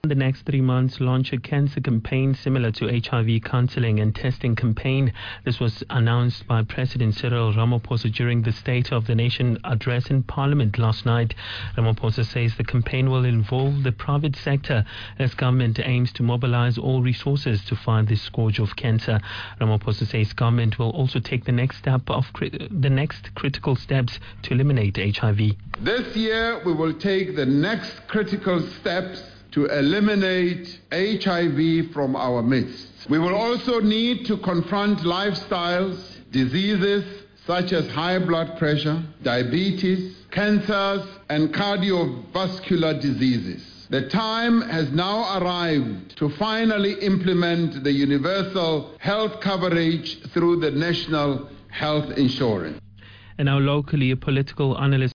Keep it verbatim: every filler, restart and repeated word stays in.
In the next three months, launch a cancer campaign similar to H I V counseling and testing campaign. This was announced by President Cyril Ramaphosa during the State of the Nation address in Parliament last night. Ramaphosa says the campaign will involve the private sector as government aims to mobilize all resources to fight this scourge of cancer. Ramaphosa says government will also take the next step of cri- the next critical steps to eliminate H I V. This year, we will take the next critical steps to eliminate H I V from our midst. We will also need to confront lifestyles, diseases such as high blood pressure, diabetes, cancers, and cardiovascular diseases. The time has now arrived to finally implement the universal health coverage through the National Health Insurance. And now locally, a political analyst